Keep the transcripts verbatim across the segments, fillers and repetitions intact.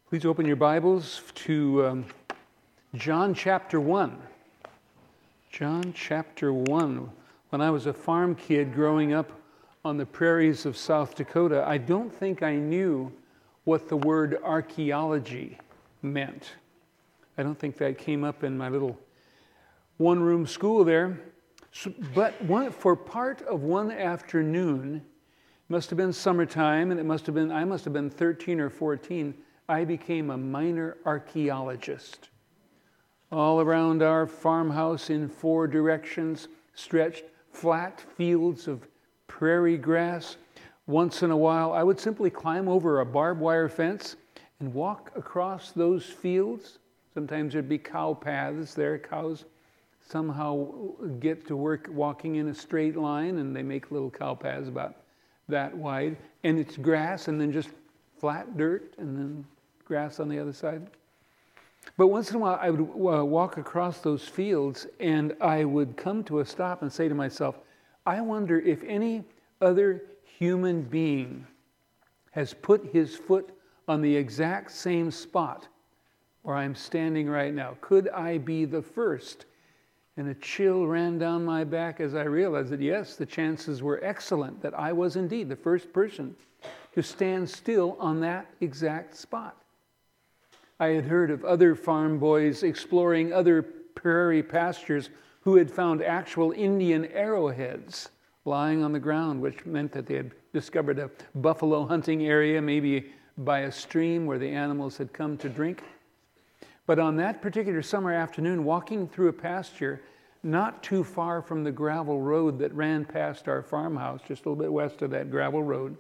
Please open your Bibles to um, John chapter one. John chapter one. When I was a farm kid growing up on the prairies of South Dakota, I don't think I knew what the word archaeology meant. I don't think that came up in my little one-room school there. So, but one, for part of one afternoon, it must have been summertime, and it must have been I must have been thirteen or fourteen. I became a minor archaeologist. All around our farmhouse in four directions stretched flat fields of prairie grass. Once in a while, I would simply climb over a barbed wire fence and walk across those fields. Sometimes there'd be cow paths there. Cows somehow get to work walking in a straight line, and they make little cow paths about that wide. And it's grass, and then just flat dirt, and then grass on the other side. But once in a while, I would uh, walk across those fields, and I would come to a stop and say to myself, I wonder if any other human being has put his foot on the exact same spot where I'm standing right now. Could I be the first? And a chill ran down my back as I realized that, yes, the chances were excellent that I was indeed the first person to stand still on that exact spot. I had heard of other farm boys exploring other prairie pastures who had found actual Indian arrowheads lying on the ground, which meant that they had discovered a buffalo hunting area, maybe by a stream where the animals had come to drink. But on that particular summer afternoon, walking through a pasture not too far from the gravel road that ran past our farmhouse, just a little bit west of that gravel road,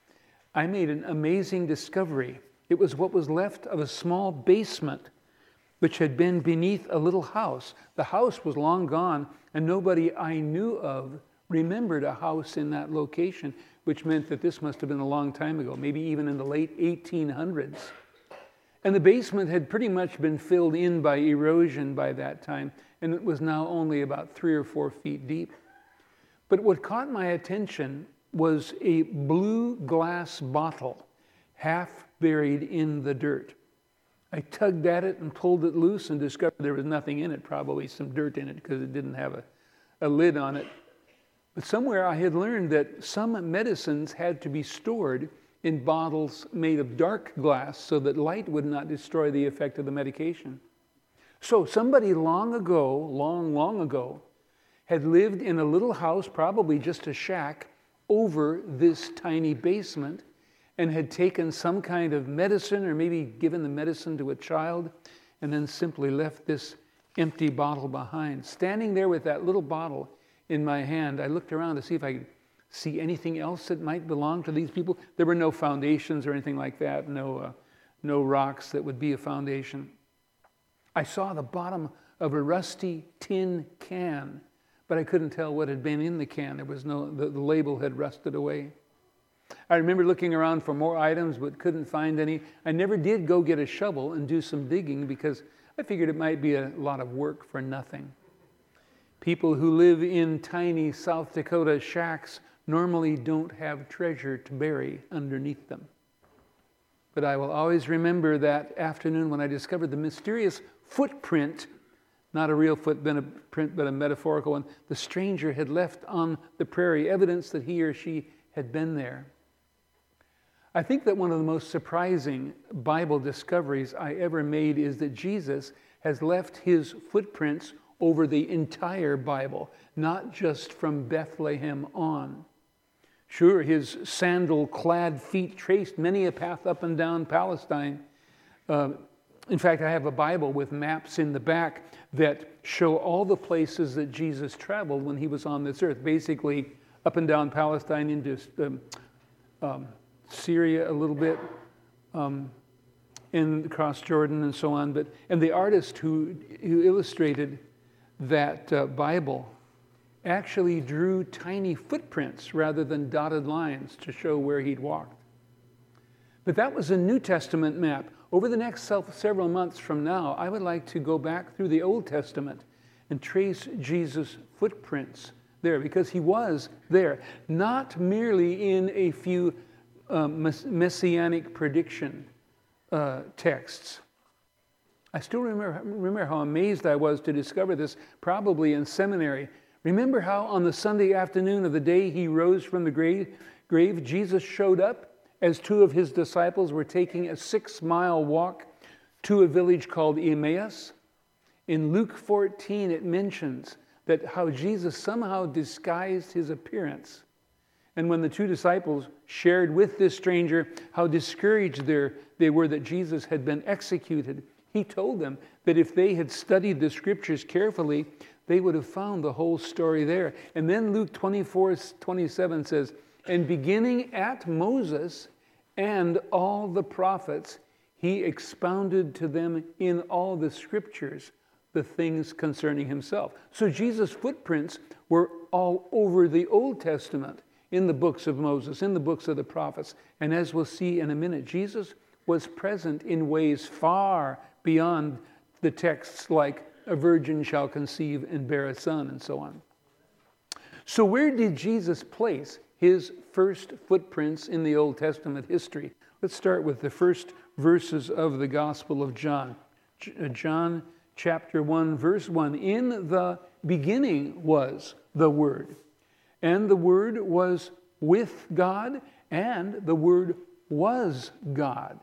I made an amazing discovery. It was what was left of a small basement which had been beneath a little house. The house was long gone, and nobody I knew of remembered a house in that location, which meant that this must have been a long time ago, maybe even in the late eighteen hundreds. And the basement had pretty much been filled in by erosion by that time, and it was now only about three or four feet deep. But what caught my attention was a blue glass bottle, half buried in the dirt. I tugged at it and pulled it loose and discovered there was nothing in it, probably some dirt in it because it didn't have a, a lid on it. But somewhere I had learned that some medicines had to be stored in bottles made of dark glass so that light would not destroy the effect of the medication. So somebody long ago, long, long ago, had lived in a little house, probably just a shack, over this tiny basement, and had taken some kind of medicine or maybe given the medicine to a child and then simply left this empty bottle behind. Standing there with that little bottle in my hand, I looked around to see if I could see anything else that might belong to these people. There were no foundations or anything like that, no, uh, no rocks that would be a foundation. I saw the bottom of a rusty tin can, but I couldn't tell what had been in the can. There was no, the, the label had rusted away. I remember looking around for more items but couldn't find any. I never did go get a shovel and do some digging because I figured it might be a lot of work for nothing. People who live in tiny South Dakota shacks normally don't have treasure to bury underneath them. But I will always remember that afternoon when I discovered the mysterious footprint, not a real footprint but a metaphorical one, the stranger had left on the prairie, evidence that he or she had been there. I think that one of the most surprising Bible discoveries I ever made is that Jesus has left his footprints over the entire Bible, not just from Bethlehem on. Sure, his sandal-clad feet traced many a path up and down Palestine. Uh, in fact, I have a Bible with maps in the back that show all the places that Jesus traveled when he was on this earth, basically up and down Palestine into um, um, Syria a little bit, um, and across Jordan and so on. But and the artist who, who illustrated that uh, Bible actually drew tiny footprints rather than dotted lines to show where he'd walked. But that was a New Testament map. Over the next several months from now, I would like to go back through the Old Testament and trace Jesus' footprints there, because he was there, not merely in a few um, messianic prediction uh, texts. I still remember, remember how amazed I was to discover this, probably in seminary. Remember how on the Sunday afternoon of the day he rose from the grave, grave, Jesus showed up as two of his disciples were taking a six-mile walk to a village called Emmaus? In Luke fourteen, it mentions that how Jesus somehow disguised his appearance. And when the two disciples shared with this stranger how discouraged they were that Jesus had been executed, he told them that if they had studied the scriptures carefully, they would have found the whole story there. And then Luke twenty-four twenty-seven says, and beginning at Moses and all the prophets, he expounded to them in all the scriptures the things concerning himself. So Jesus' footprints were all over the Old Testament, in the books of Moses, in the books of the prophets. And as we'll see in a minute, Jesus was present in ways far beyond the texts like a virgin shall conceive and bear a son and so on. So where did Jesus place his first footprints in the Old Testament history? Let's start with the first verses of the Gospel of John. John chapter one, verse one. In the beginning was the Word, and the Word was with God, and the Word was God.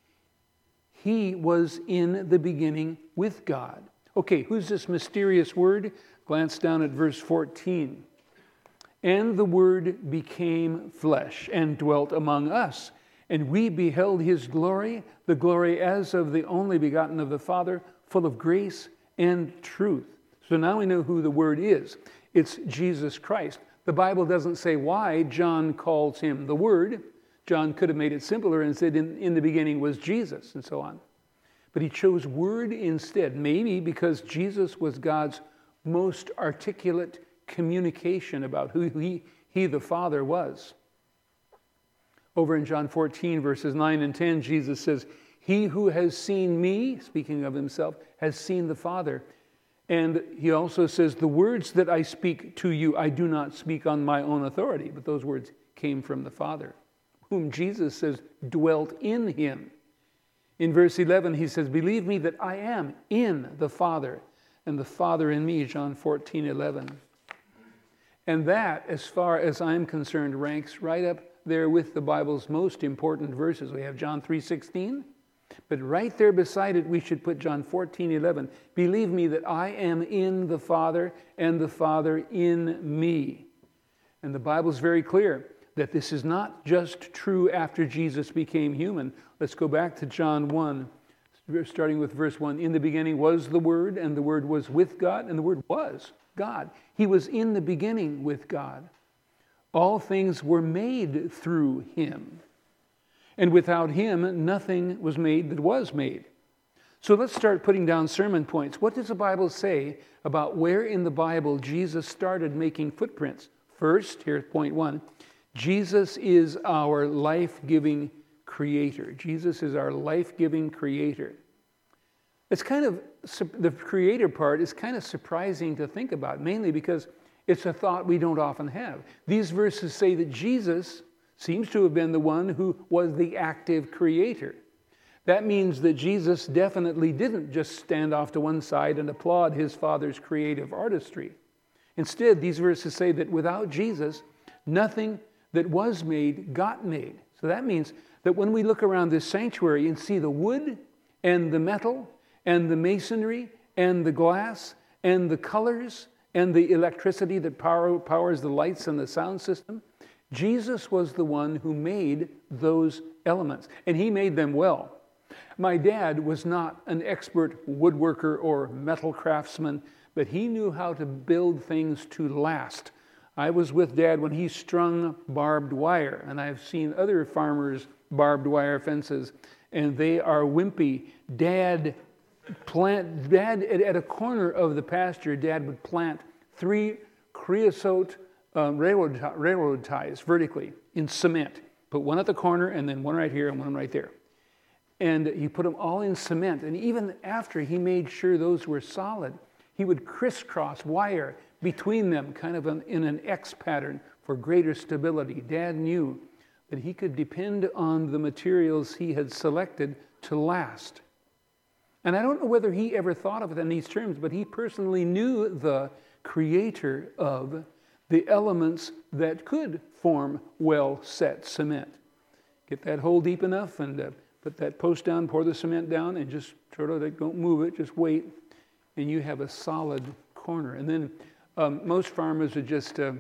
He was in the beginning with God. Okay, who's this mysterious Word? Glance down at verse fourteen. And the Word became flesh and dwelt among us, and we beheld his glory, the glory as of the only begotten of the Father, full of grace and truth. So now we know who the Word is. It's Jesus Christ. The Bible doesn't say why John calls him the Word. John could have made it simpler and said in, in the beginning was Jesus and so on. But he chose Word instead, maybe because Jesus was God's most articulate communication about who he, he the Father was. Over in John fourteen, verses nine and ten, Jesus says, he who has seen me, speaking of himself, has seen the Father. And he also says, the words that I speak to you, I do not speak on my own authority, but those words came from the Father, whom Jesus says dwelt in him. In verse eleven, he says, believe me that I am in the Father, and the Father in me, John fourteen eleven. And that, as far as I'm concerned, ranks right up there with the Bible's most important verses. We have John three sixteen, but right there beside it, we should put John fourteen eleven. Believe me that I am in the Father, and the Father in me. And the Bible's very clear that this is not just true after Jesus became human. Let's go back to John one, starting with verse one. In the beginning was the Word, and the Word was with God, and the Word was God. He was in the beginning with God. All things were made through him, and without him nothing was made that was made. So let's start putting down sermon points. What does the Bible say about where in the Bible Jesus started making footprints? First, here's point one. Jesus is our life-giving creator. Jesus is our life-giving creator. It's kind of, the creator part is kind of surprising to think about, mainly because it's a thought we don't often have. These verses say that Jesus seems to have been the one who was the active creator. That means that Jesus definitely didn't just stand off to one side and applaud his Father's creative artistry. Instead, these verses say that without Jesus, nothing that was made got made. So that means that when we look around this sanctuary and see the wood and the metal and the masonry and the glass and the colors and the electricity that power, powers the lights and the sound system, Jesus was the one who made those elements, and he made them well. My dad was not an expert woodworker or metal craftsman, but he knew how to build things to last. I was with Dad when he strung barbed wire, and I've seen other farmers' barbed wire fences, and they are wimpy. Dad plant, Dad at, at a corner of the pasture, Dad would plant three creosote um, railroad, railroad ties vertically in cement. Put one at the corner, and then one right here, and one right there. And he put them all in cement. And even after he made sure those were solid, he would crisscross wire between them, kind of an, in an X pattern for greater stability. Dad knew that he could depend on the materials he had selected to last. And I don't know whether he ever thought of it in these terms, but he personally knew the creator of the elements that could form well-set cement. Get that hole deep enough and uh, put that post down, pour the cement down, and just sort of like, don't move it, just wait, and you have a solid corner. And then um, most farmers would just uh,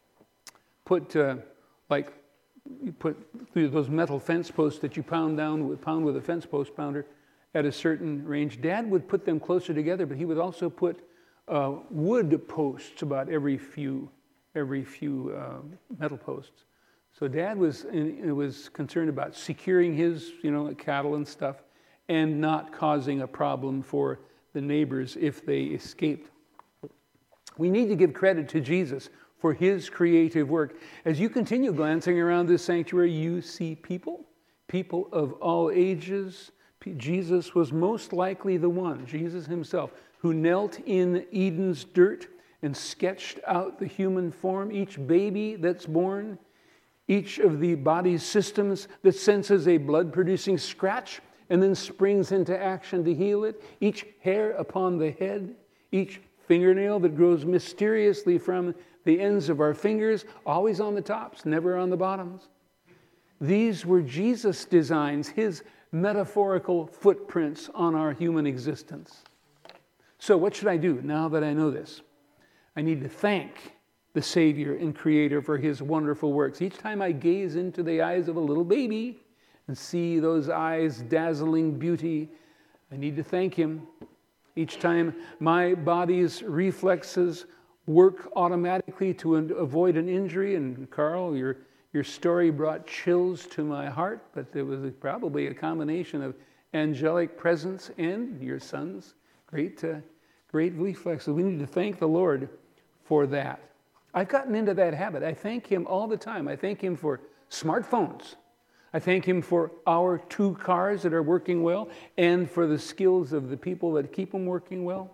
put uh, like you put those metal fence posts that you pound down with pound with a fence post pounder at a certain range. Dad would put them closer together, but he would also put uh, wood posts about every few every few uh, metal posts. So Dad was in, was concerned about securing his, you know, cattle and stuff, and not causing a problem for the neighbors if they escaped. We need to give credit to Jesus for his creative work. As you continue glancing around this sanctuary, you see people, people of all ages. Jesus was most likely the one, Jesus himself, who knelt in Eden's dirt and sketched out the human form. Each baby that's born, each of the body's systems that senses a blood-producing scratch and then springs into action to heal it, each hair upon the head, each fingernail that grows mysteriously from the ends of our fingers, always on the tops, never on the bottoms. These were Jesus' designs, his metaphorical footprints on our human existence. So what should I do now that I know this? I need to thank the Savior and Creator for his wonderful works. Each time I gaze into the eyes of a little baby and see those eyes' dazzling beauty, I need to thank him. Each time my body's reflexes work automatically to avoid an injury, and Carl, your Your story brought chills to my heart, but there was probably a combination of angelic presence and your son's great, uh, great reflexes. We need to thank the Lord for that. I've gotten into that habit. I thank him all the time. I thank him for smartphones. I thank him for our two cars that are working well and for the skills of the people that keep them working well.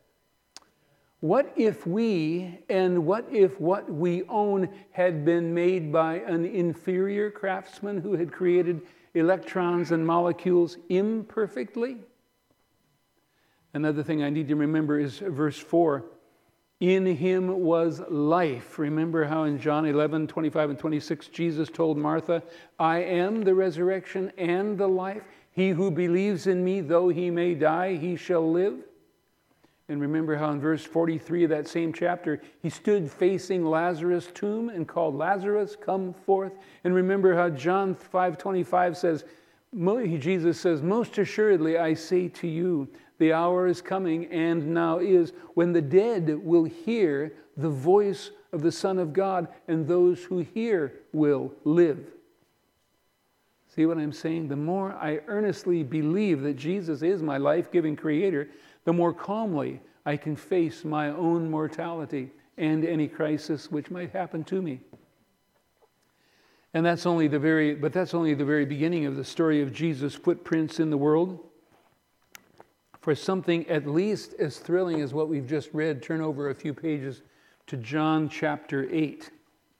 What if we and what if what we own had been made by an inferior craftsman who had created electrons and molecules imperfectly? Another thing I need to remember is verse four. In him was life. Remember how in John eleven, twenty-five and twenty-six, Jesus told Martha, I am the resurrection and the life. He who believes in me, though he may die, he shall live. And remember how in verse forty-three of that same chapter, he stood facing Lazarus' tomb and called, Lazarus, come forth. And remember how John five twenty-five says, Jesus says, most assuredly I say to you, the hour is coming and now is when the dead will hear the voice of the Son of God, and those who hear will live. See what I'm saying? The more I earnestly believe that Jesus is my life-giving creator, the more calmly I can face my own mortality and any crisis which might happen to me. And that's only the very, but that's only the very beginning of the story of Jesus' footprints in the world. For something at least as thrilling as what we've just read, turn over a few pages to John chapter eight.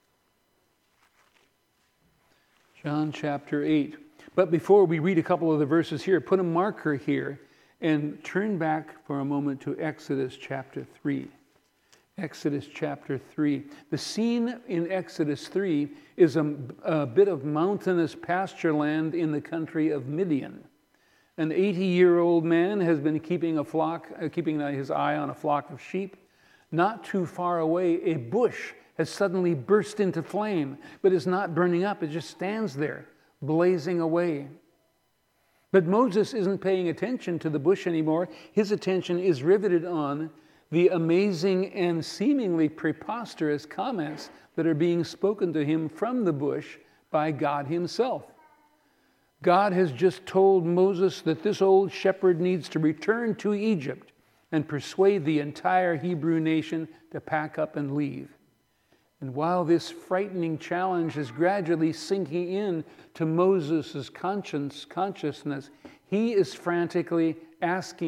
John chapter eight. But before we read a couple of the verses here, put a marker here and turn back for a moment to Exodus chapter three. Exodus chapter three. The scene in Exodus three is a, a bit of mountainous pasture land in the country of Midian. An eighty-year-old man has been keeping a flock, uh, keeping his eye on a flock of sheep. Not too far away, a bush has suddenly burst into flame, but is not burning up. It just stands there, blazing away. But Moses isn't paying attention to the bush anymore. His attention is riveted on the amazing and seemingly preposterous comments that are being spoken to him from the bush by God himself. God has just told Moses that this old shepherd needs to return to Egypt and persuade the entire Hebrew nation to pack up and leave. And while this frightening challenge is gradually sinking in to Moses' conscience, consciousness, he is frantically asking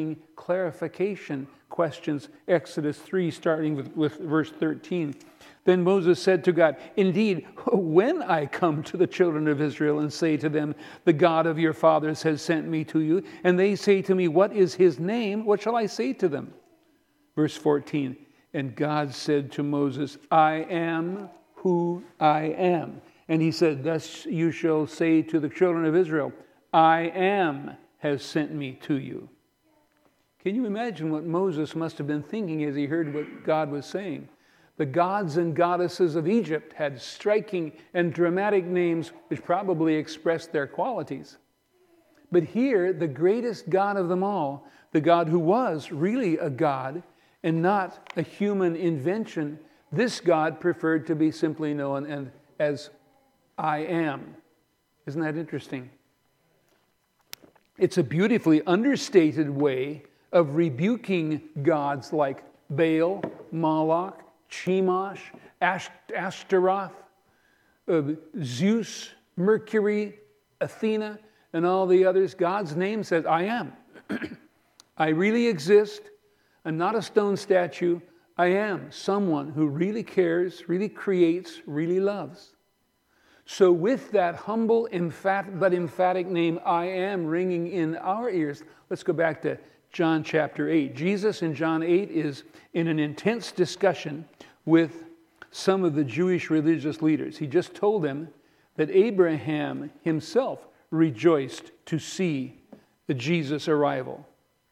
clarification questions. Exodus three, starting with, with verse thirteen. Then Moses said to God, indeed, when I come to the children of Israel and say to them, the God of your fathers has sent me to you, and they say to me, what is his name? What shall I say to them? Verse fourteen, and God said to Moses, I am who I am. And he said, thus you shall say to the children of Israel, I am has sent me to you. Can you imagine what Moses must have been thinking as he heard what God was saying? The gods and goddesses of Egypt had striking and dramatic names which probably expressed their qualities. But here, the greatest God of them all, the God who was really a God and not a human invention, this God preferred to be simply known as I am. Isn't that interesting? It's a beautifully understated way of rebuking gods like Baal, Moloch, Chemosh, Ashtaroth, uh, Zeus, Mercury, Athena, and all the others. God's name says, I am. I really exist. I'm not a stone statue. I am someone who really cares, really creates, really loves. So with that humble emphatic, but emphatic name, I am, ringing in our ears, let's go back to John chapter eight. Jesus in John eight is in an intense discussion with some of the Jewish religious leaders. He just told them that Abraham himself rejoiced to see the Jesus arrival.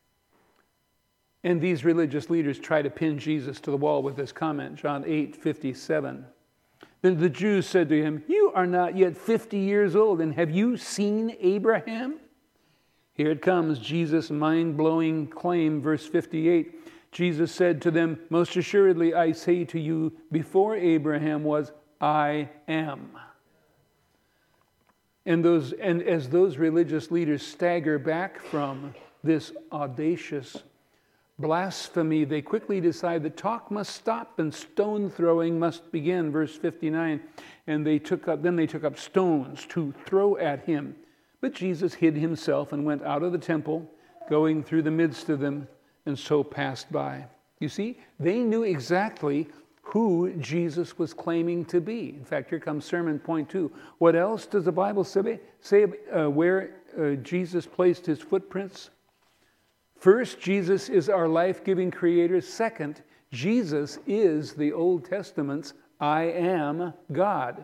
And these religious leaders try to pin Jesus to the wall with this comment, John eight fifty-seven. Then the Jews said to him, you are not yet fifty years old, and have you seen Abraham? Here it comes, Jesus' mind-blowing claim, verse fifty-eight. Jesus said to them, most assuredly I say to you, before Abraham was, I am. And those, and as those religious leaders stagger back from this audacious blasphemy, they quickly decide the talk must stop and stone throwing must begin. Verse fifty-nine, and they took up, then they took up stones to throw at him. But Jesus hid himself and went out of the temple, going through the midst of them, and so passed by. You see, they knew exactly who Jesus was claiming to be. In fact, here comes sermon point two. What else does the Bible say, say uh, where uh, Jesus placed his footprints? First, Jesus is our life-giving creator. Second, Jesus is the Old Testament's I am God.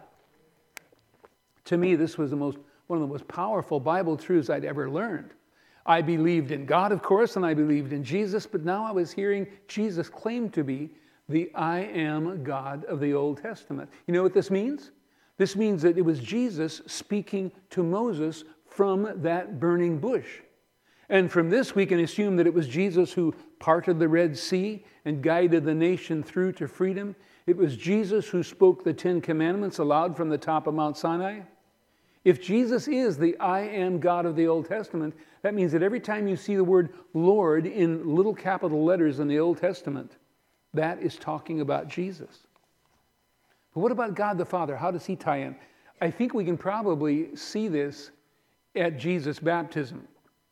To me, this was the most one of the most powerful Bible truths I'd ever learned. I believed in God, of course, and I believed in Jesus, but now I was hearing Jesus claim to be the I am God of the Old Testament. You know what this means? This means that it was Jesus speaking to Moses from that burning bush. And from this, we can assume that it was Jesus who parted the Red Sea and guided the nation through to freedom. It was Jesus who spoke the Ten Commandments aloud from the top of Mount Sinai. If Jesus is the I am God of the Old Testament, that means that every time you see the word Lord in little capital letters in the Old Testament, that is talking about Jesus. But what about God the Father? How does he tie in? I think we can probably see this at Jesus' baptism.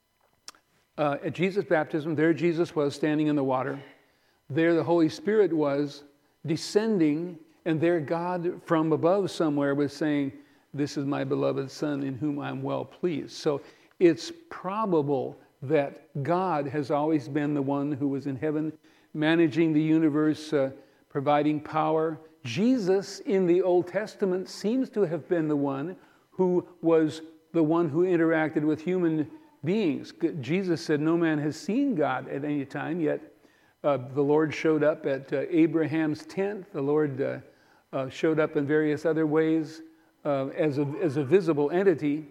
Uh, at Jesus' baptism, there Jesus was standing in the water. There the Holy Spirit was descending, and there God from above somewhere was saying, this is my beloved Son in whom I'm well pleased. So it's probable that God has always been the one who was in heaven, managing the universe, uh, providing power. Jesus in the Old Testament seems to have been the one who was the one who interacted with human beings. Jesus said, no man has seen God at any time, yet uh, the Lord showed up at uh, Abraham's tent. The Lord uh, uh, showed up in various other ways uh, as, a, as a visible entity.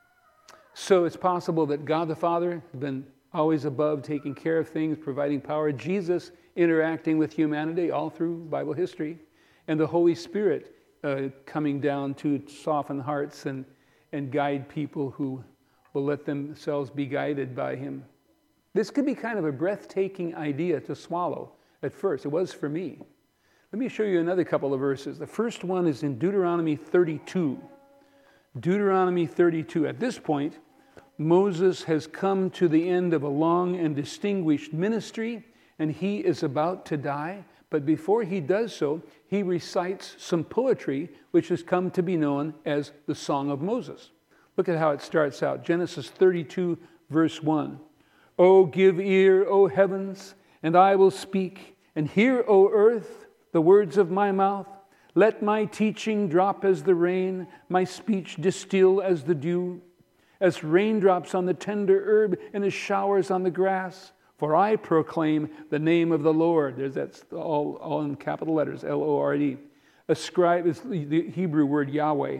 So it's possible that God the Father has been always above, taking care of things, providing power. Jesus interacting with humanity all through Bible history. And the Holy Spirit uh, coming down to soften hearts and, and guide people who will let themselves be guided by him. This could be kind of a breathtaking idea to swallow at first. It was for me. Let me show you another couple of verses. The first one is in Deuteronomy thirty-two. Deuteronomy thirty-two. At this point, Moses has come to the end of a long and distinguished ministry, and he is about to die. But before he does so, he recites some poetry, which has come to be known as the Song of Moses. Look at how it starts out. Genesis thirty-two, verse one. "O give ear, O heavens, and I will speak, and hear, O earth, the words of my mouth. Let my teaching drop as the rain, my speech distill as the dew, as raindrops on the tender herb and as showers on the grass. For I proclaim the name of the Lord." There's that's all, all in capital letters, L O R D. Ascribe is the Hebrew word Yahweh.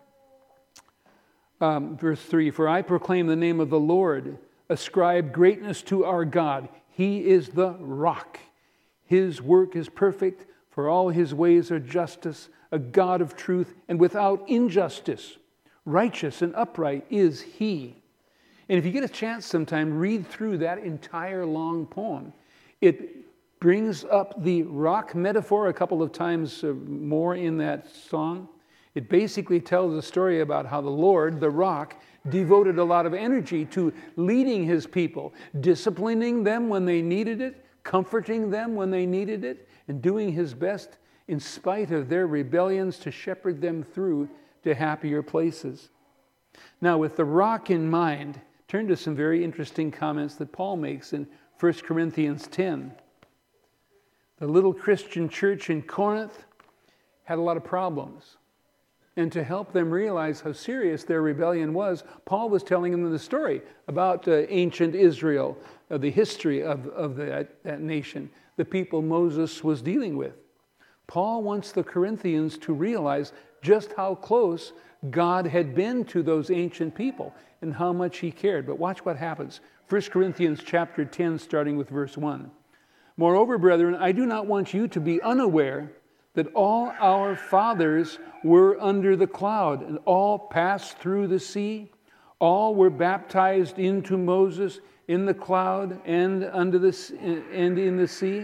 Um, verse three, "For I proclaim the name of the Lord. Ascribe greatness to our God. He is the rock. His work is perfect, for all his ways are justice, a God of truth and without injustice. Righteous and upright is he." And if you get a chance sometime, read through that entire long poem. It brings up the rock metaphor a couple of times more in that song. It basically tells a story about how the Lord, the rock, devoted a lot of energy to leading his people, disciplining them when they needed it, comforting them when they needed it, and doing his best in spite of their rebellions to shepherd them through to happier places. Now, with the rock in mind, turn to some very interesting comments that Paul makes in First Corinthians ten. The little Christian church in Corinth had a lot of problems. And to help them realize how serious their rebellion was, Paul was telling them the story about uh, ancient Israel, uh, the history of, of that, that nation, the people Moses was dealing with. Paul wants the Corinthians to realize just how close God had been to those ancient people and how much he cared. But watch what happens. First Corinthians chapter ten, starting with verse one. "Moreover, brethren, I do not want you to be unaware that all our fathers were under the cloud, and all passed through the sea. All were baptized into Moses in the cloud and under the and in the sea."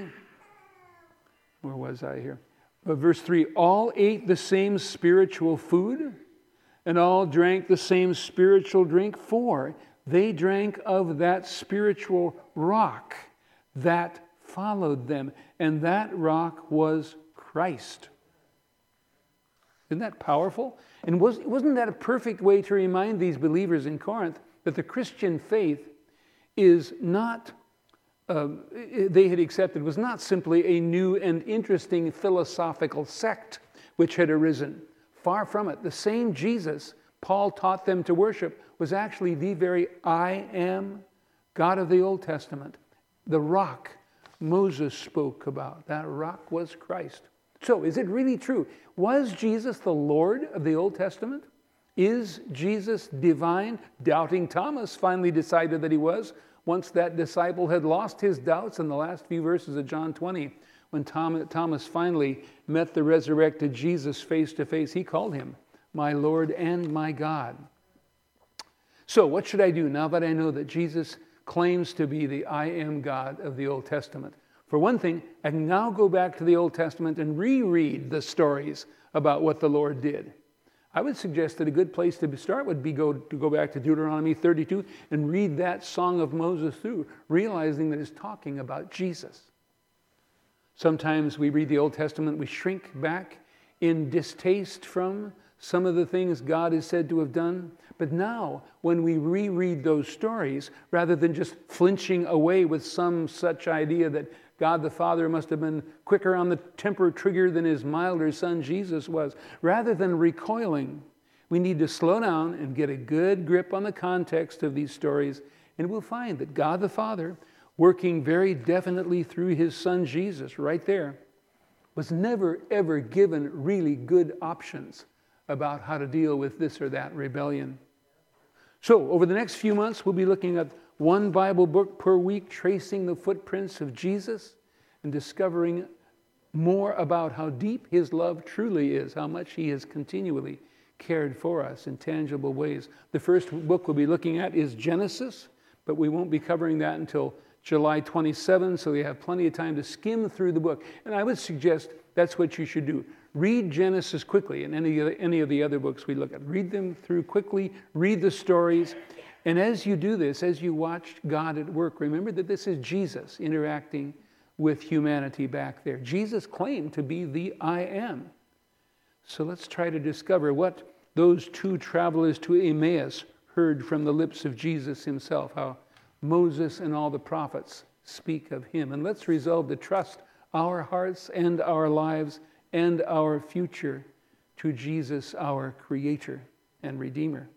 Where was I here? Uh, verse three, "All ate the same spiritual food, and all drank the same spiritual drink, for they drank of that spiritual rock that followed them, and that rock was Christ." Isn't that powerful? And was, wasn't that a perfect way to remind these believers in Corinth that the Christian faith is not, uh, they had accepted, was not simply a new and interesting philosophical sect which had arisen. Far from it. The same Jesus Paul taught them to worship was actually the very I am God of the Old Testament. The rock Moses spoke about. That rock was Christ. So, is it really true? Was Jesus the Lord of the Old Testament? Is Jesus divine? Doubting Thomas finally decided that he was, once that disciple had lost his doubts in the last few verses of John twenty. When Thomas finally met the resurrected Jesus face to face, he called him my Lord and my God. So, what should I do now that I know that Jesus claims to be the I am God of the Old Testament? For one thing, I can now go back to the Old Testament and reread the stories about what the Lord did. I would suggest that a good place to start would be go, to go back to Deuteronomy thirty-two and read that Song of Moses through, realizing that it's talking about Jesus. Sometimes we read the Old Testament, we shrink back in distaste from some of the things God is said to have done. But now, when we reread those stories, rather than just flinching away with some such idea that God the Father must have been quicker on the temper trigger than his milder son Jesus was, rather than recoiling, we need to slow down and get a good grip on the context of these stories, and we'll find that God the Father, working very definitely through his son Jesus right there, was never ever given really good options about how to deal with this or that rebellion. So, over the next few months, we'll be looking at one Bible book per week, tracing the footprints of Jesus and discovering more about how deep his love truly is, how much he has continually cared for us in tangible ways. The first book we'll be looking at is Genesis, but we won't be covering that until July twenty-seventh, so we have plenty of time to skim through the book. And I would suggest that's what you should do. Read Genesis quickly, and any of the, any of the other books we look at. Read them through quickly, read the stories, And as you do this, as you watch God at work, remember that this is Jesus interacting with humanity back there. Jesus claimed to be the I am. So let's try to discover what those two travelers to Emmaus heard from the lips of Jesus himself, how Moses and all the prophets speak of him. And let's resolve to trust our hearts and our lives and our future to Jesus, our Creator and Redeemer.